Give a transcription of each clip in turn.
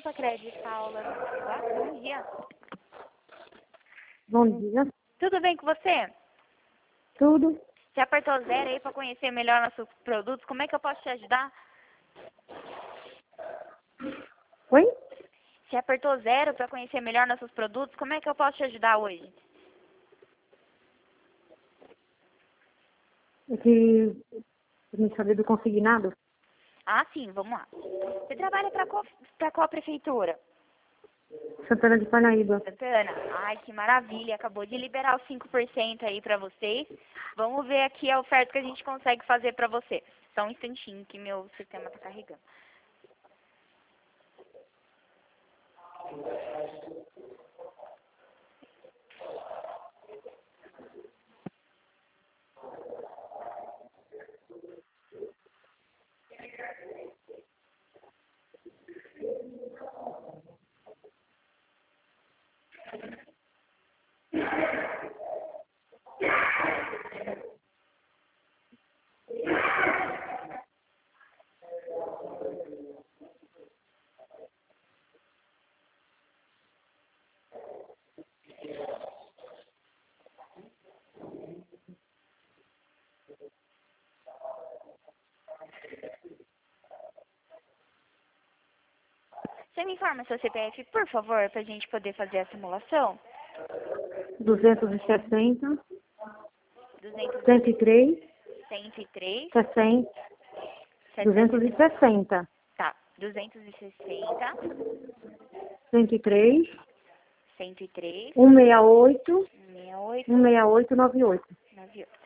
Sacredi Paula. Bom dia. Bom dia. Tudo bem com você? Tudo? Você apertou 0 aí para conhecer melhor nossos produtos? Como é que eu posso te ajudar? Oi? Você apertou 0 para conhecer melhor nossos produtos? Como é que eu posso te ajudar hoje? É que eu não sabia do consignado. Ah, sim, vamos lá. Você trabalha para qual prefeitura? Santana de Parnaíba. Santana? Ai, que maravilha. Acabou de liberar os 5% aí para vocês. Vamos ver aqui a oferta que a gente consegue fazer para você. Só um instantinho que meu sistema está carregando. Você me informa seu CPF, por favor, para a gente poder fazer a simulação? 260, 200, 103, 103, 60, 700, 260, tá, 260, 103, 103, 168, 168, 16898. 98.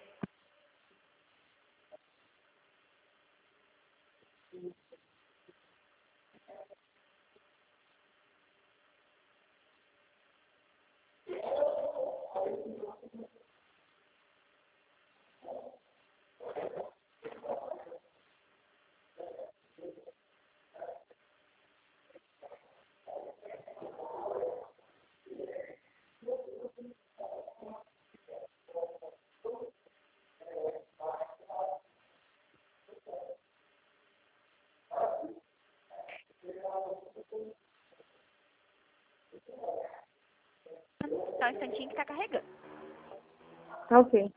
Só um instantinho que tá carregando. Tá ok.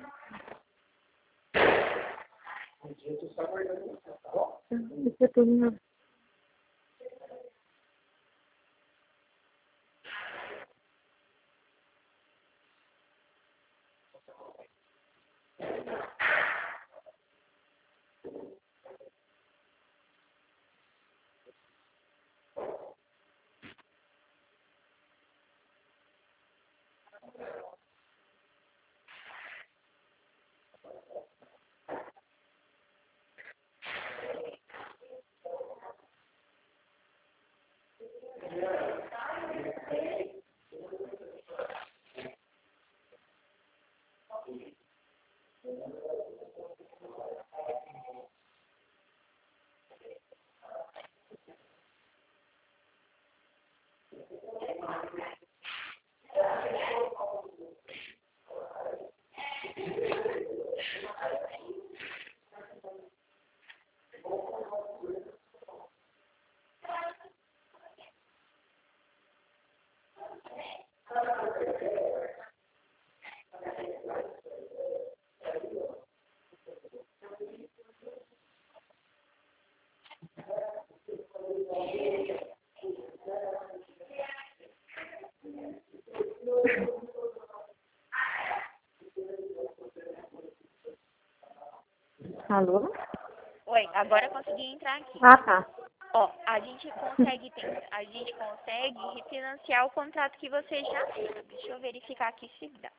Isso é tudo. Alô? Oi, agora eu consegui entrar aqui. Ah, tá. Ó, a gente consegue refinanciar o contrato que você já fez. Deixa eu verificar aqui se dá.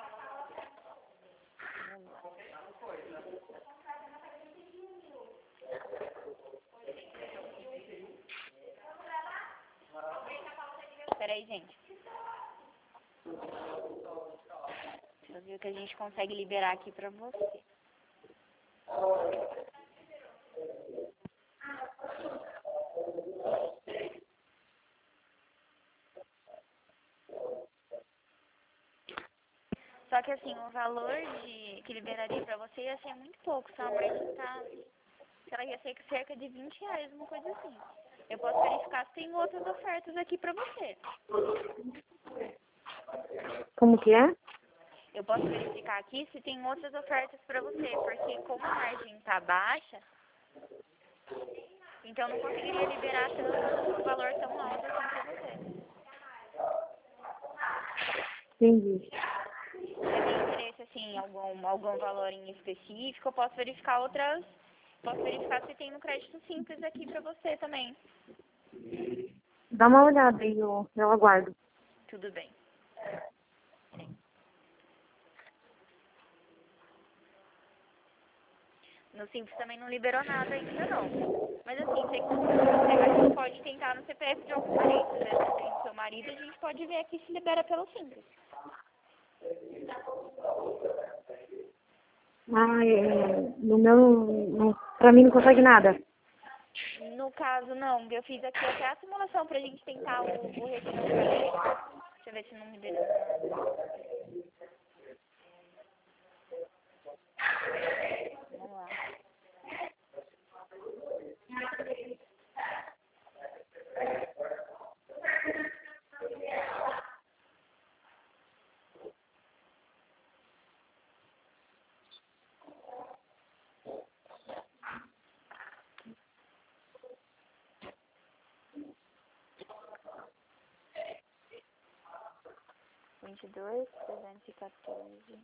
Peraí, gente. Deixa eu ver o que a gente consegue liberar aqui pra você. Só que assim, o valor que liberaria pra você ia ser muito pouco, só a margem tá. Ela ia ser cerca de R$ 20, uma coisa assim. Eu posso verificar se tem outras ofertas aqui pra você. Como que é? Eu posso verificar aqui se tem outras ofertas pra você, porque como a margem tá baixa, então não conseguiria liberar tanto um valor tão alto assim pra você. Entendi. Você tem interesse assim em algum valor em específico? Eu posso verificar outras. Posso verificar se tem no crédito simples aqui pra você também. Dá uma olhada aí, eu aguardo. Tudo bem. No simples também não liberou nada ainda não. Mas assim, a gente pode tentar no CPF de algum parente. Se você tem seu marido, a gente pode ver aqui se libera pelo simples. Ah, no meu, pra mim não consegue nada. No caso, não. Eu fiz aqui até a simulação pra gente tentar o refinanciamento. Deixa eu ver se não me deu nada. Vamos lá. Vinte e dois, 314.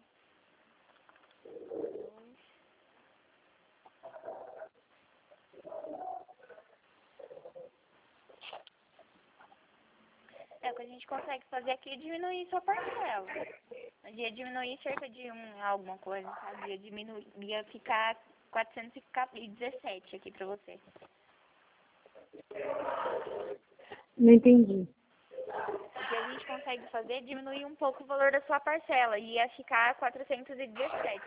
O que a gente consegue fazer aqui é diminuir sua parcela. Ia diminuir cerca de alguma coisa, sabe? Ia ficar 417 aqui pra você. Não entendi. O que a gente consegue fazer é diminuir um pouco o valor da sua parcela. E ia ficar 417.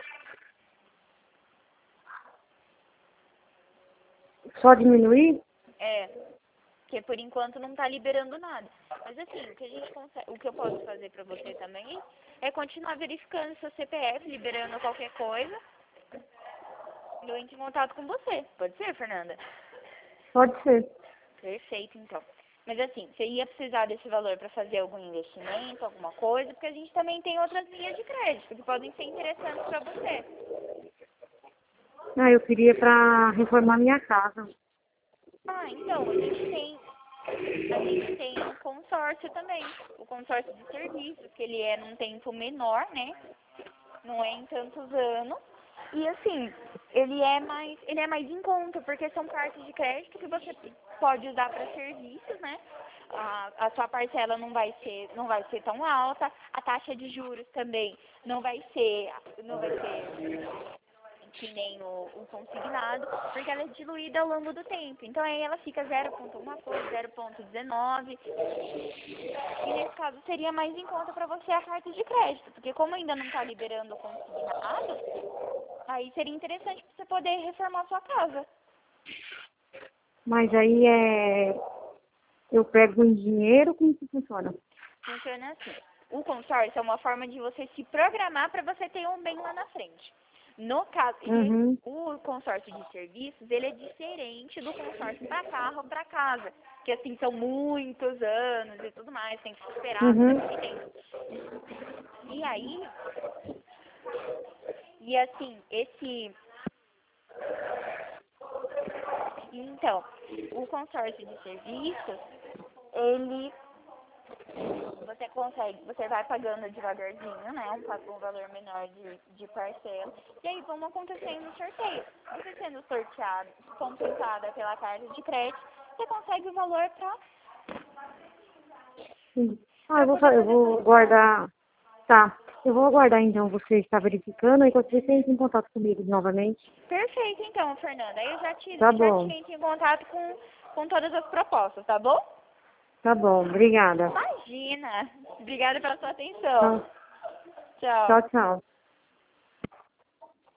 Só diminuir? É, porque por enquanto não tá liberando nada. Mas assim, o que eu posso fazer pra você também é continuar verificando seu CPF, liberando qualquer coisa. Eu entro em contato com você. Pode ser, Fernanda? Pode ser. Perfeito, então. Mas assim, você ia precisar desse valor para fazer algum investimento, alguma coisa, porque a gente também tem outras linhas de crédito que podem ser interessantes para você. Ah, eu queria para reformar minha casa. Ah, então, a gente tem um consórcio também, o consórcio de serviços, que ele é num tempo menor, né? Não é em tantos anos. E assim, ele é mais em conta, porque são cartas de crédito que você pode usar para serviços, né? A sua parcela não vai ser tão alta, a taxa de juros também não vai ser que nem o consignado, porque ela é diluída ao longo do tempo. Então aí ela fica 0,1 coisa, 0,19. E nesse caso seria mais em conta para você a carta de crédito, porque como ainda não está liberando o consignado, aí seria interessante para você poder reformar a sua casa. Mas aí eu pego em dinheiro, como que funciona? Funciona assim. O consórcio é uma forma de você se programar para você ter um bem lá na frente. No caso, Uhum. o consórcio de serviços, ele é diferente do consórcio para carro, para casa, que assim são muitos anos e tudo mais, tem que esperar todo Uhum. aquele tempo. E aí, e assim, então, o consórcio de serviços, ele você vai pagando devagarzinho, né? Um valor menor de parcela. E aí vão acontecendo os sorteios. Você sendo sorteado, compensada pela carta de crédito, você consegue o valor Sim. Ah, pra poder eu fazer vou suas compras. guardar. Tá. Eu vou aguardar então você estar verificando e quando você entre em contato comigo novamente. Perfeito, então, Fernanda. Aí eu Tá já te bom. entro em contato com todas as propostas, tá bom? Tá bom. Obrigada. Imagina! Obrigada pela sua atenção. Tchau, Tchau. tchau. Tchau.